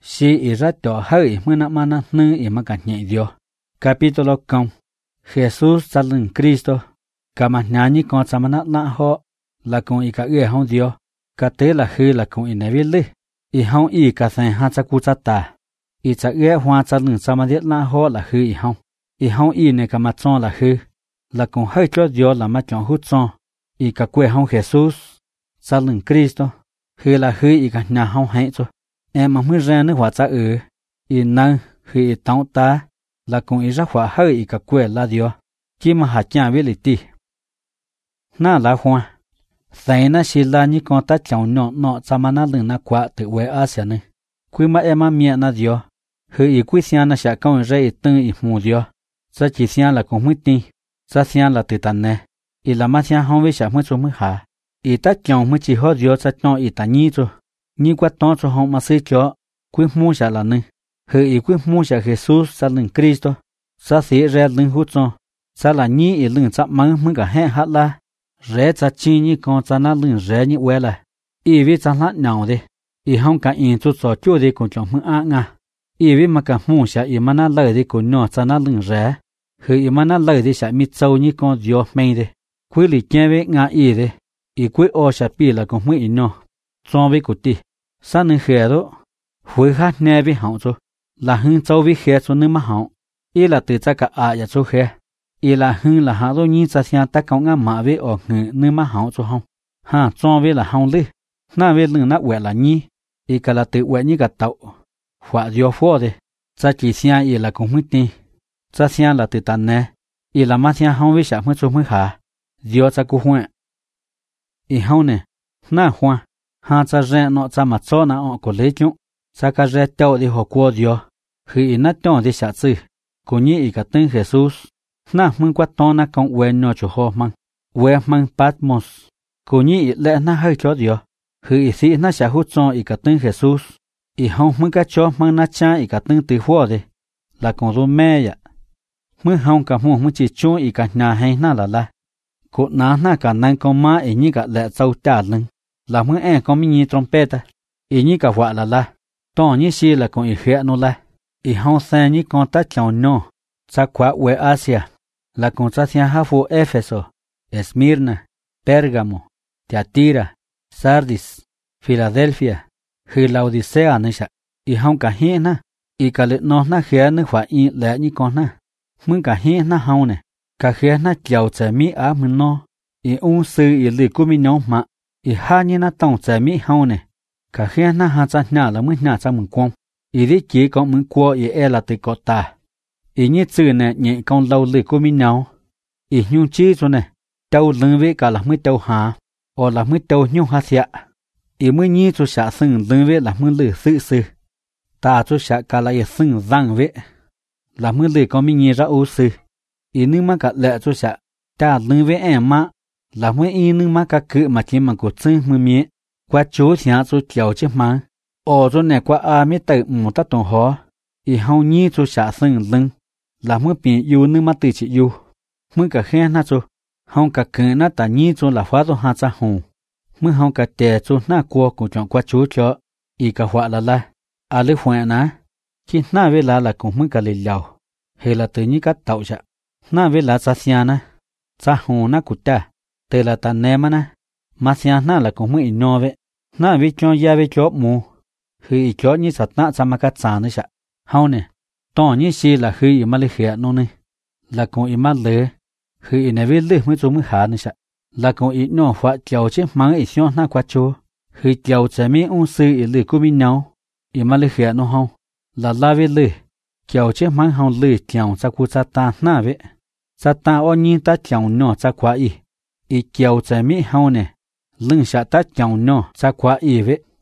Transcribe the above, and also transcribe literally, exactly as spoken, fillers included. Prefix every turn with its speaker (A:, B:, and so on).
A: Si y rato hơi mına mana nư y mà cả nhảy Dios. Capítulo con. Jesús salın Cristo. Kama nhani con samana na ho là con y cả ue hông Dios. Cả tế là hư là con y này viết lư. Y hông y cả thành ha cha cu cha ta. Y cha ue hoa cha lưng samadiet na ho là hư y hông. Y hông y này cả mặt chọn là hư. Là con hơi cho Dios là mặt chọn hút chọn. Y cả quê hông Jesus. Salın Cristo. Hư là hư y cả nhà hông hãy cho. Em mà mới ra nước hóa cha ư. Y năng hư y tông ta. Là con y ra hóa hơi y cả quê là Dios. Chỉ mà hạt nhà viết lì tì. Na lá hoa. Thầy na xì la như con ta chồng nhọ nọ cha mà na lưng na quá tự quê á xả nè. Quy mà em mà miệng na Dios. Hư y quy xian na xả công ra y tư y mù Dios. Cha chỉ xian là con mới tin. Cha xian là tự tàn nè. Y là mà xian không với xả mới cho mới hạ. Y ta chồng mới chỉ hóa Dios cha cho y ta nhi cho. Nhi quá to cho không mà sư cho. Quy mù xả là nè. Hư y quy mù xả Jesus sa lưng Cristo. Sa xí ra lưng hút cho. Sa là nhi y lưng chạm măng mới cả hẹn hát la. Rẽ cha chi nhi con cha na lưng rẽ nhi uế là. Y vi cha lát nhau đi. Y không cả in chút sọ chua đi cùng chồng mưng á ngà. Y vi mà cả mù xả y mà na lời đi cùng nhỏ cha na lưng rẽ. Hư y mà na lời đi xả mít sâu nhi con diô mây đi. Quy lì chê với ngà y đi. Y quy ô xả bì là cùng mưng y nhỏ. Cho với cụ tì. Sa nâng khẽ đó. Hối hát nè với hỏng cho. Là hưng châu với khẽ cho nâng mà hỏng. Y là từ cha cả ạ ya cho khẽ. Y là hưng là hạ đô nhi cha xiang ta cong ngã mã với ở ngữ nâng mà hỏng cho hông. Ha cho với là hông lư. Na với lưng nát quẹ là nhi. Y cả là tự quẹ như cả tàu. Họa diô phô đi. Cha chỉ xiang y là cũng mới tin. Cha xiang là từ tàn nè. Y là mà xiang hông với xả mới cho mới khả. Diô cha cụ huệ. Y hông nè. Na hoa. Ha cha rẽ nọ cha mặt cho na ọ của lấy chung. Cha ca rẽ tèo đi hồ qua Diô. Hư y nát tèo đi xả chư. Cô nhi y cả tên Jesus. Na mưng quá to na con uế nhỏ chủ hồ măng. Uế măng Patmos. Cô nhi y lẽ na hơi cho Diô. Hư y sĩ na xả hút cho y cả tên Jesus. Y hông mưng cá cho măng na cha y cả tên từ hoa đi. Là con rô mẹ ya. Mưng hông cả mù mưng chỉ chú y cả nhà hay na là la. Cô ná na cả năng con má y nhi cả lẽ châu trả lưng. Là mưng e con mi nhi trompeta. Y nhi cả họa là la. To nhi si là con y khẽ nô la. Y hông xe nhi con ta chồng nô. Cha quá uế Asia. Là con cha xiang ha phu Epheso. Esmirna. Pergamo. Tiatira. Sardis. Philadelphia. Hư Laodicea nè xạ. Y hông cả hiên na. Y cả lệ nó na khẽ nè khỏa y lẽ nhi con na. Mưng cả hiên na hông nè. Cả khẽ na chào trẻ mỹ á mưng nó. Y ung sư y lì cú mi nhóm mạ. Y ha nhi na tông trẻ mỹ hông nè. Cả khẽ na ha cha nhà là mưng nhà cha mưng quông. Y đi chỉ có mưng qua y e là từ cọ ta. Y như chữ nè nhẹ con lâu lì cú mi nhau. Y nhung chi cho nè. Tâu lưng với cả là mới tâu hà. Or là mới tâu nhung hà xạ. Y mới nhi cho xạ sưng lưng với là mới lì sự sư. Ta cho xạ cả là y sưng răng với. Là mới lì có mình nhi ra ưu sư. Y nâng mà cả lẹ cho xạ. Ta lưng với em mà. Là mới y nâng mà cả cự mà chỉ mà cổ chân mơ miệng. Qua chú xạ cho kéo chứ mà. Or cho nè qua à mới tự một ta tổng hóa. Y hầu nhi cho xạ sưng lưng. Là mới biển yêu nâng mà tự trị yêu. Mới cả khen na cho. Hông cả cự na ta nhi cho là phá cho hạ cha hùng. Mới hông cả tè cho na qua cũng chọn qua chú cho. Y cả họa là la. À lưu hoẹ ná. Khi na với là là cũng mới cả lì lào. Hay là tự nhiên cắt tạo chạ. Na với là cha xia na. Cha hùng na cụt ta. Tự là ta nè mà na. Mà xia na là cũng mới in nô vậy. Na với cho ya với cho mù. Hư y cho như sạch na cha mà cắt xa nữa chạ. Hông nè. Tỏ như xì là hư y mà lì khẽ nô nè. Là cũng y mà lỡ. Hư y này với lỡ mới cho mới khá nữa chạ. Là cũng y nô phá chào chứ mang y xio na quá chô. Hư chào chả mấy ung sư y lỡ của mình nhau. Y mà lì khẽ nô hông. Là la với lỡ. Chào chứ mang hông lỡ chào cha cụ cha ta na vậy. Cha ta ô nhìn ta chào nhỏ cha quá y. Y chào chả mấy hông nè. Lưng xạ ta chào nhỏ cha quá y vậy.